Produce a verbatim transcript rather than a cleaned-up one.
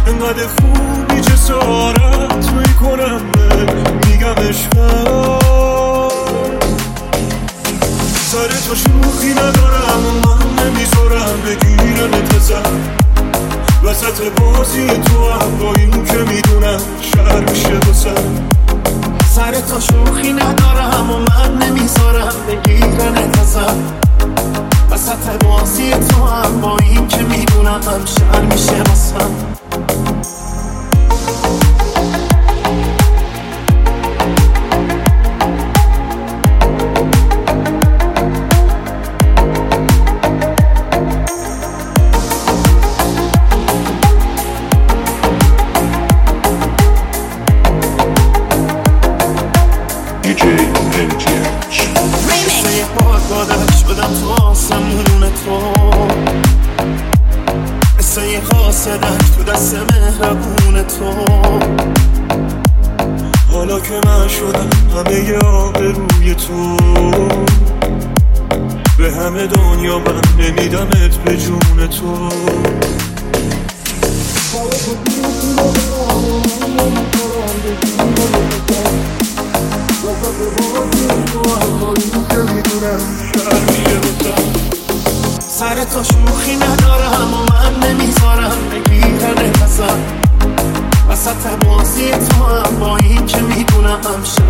انقدر خوبی جسارت میکنم میگم عشقم. سر تو شوخی ندارم و من نمیذارم بگیرم ازم. وسط بازی تو هم با این که میدونم شهر میشه بسم. سر تو شوخی ندارم و من نمیذارم بگیرن ازم. وسط بازی تو هم با این که میدونم شهر میشه بسم. مثل یه پاک شدم تو آسمون تو، مثل یه قاصدک تو دست مهربون تو. حالا که من شدم همه ی آبروی تو، به همه دنیا من نمیدمت به جون تو. سر تو شوخی ندارم و من نمیذارم بگیرن ازم. وسط بازی تو هم با این که میدونم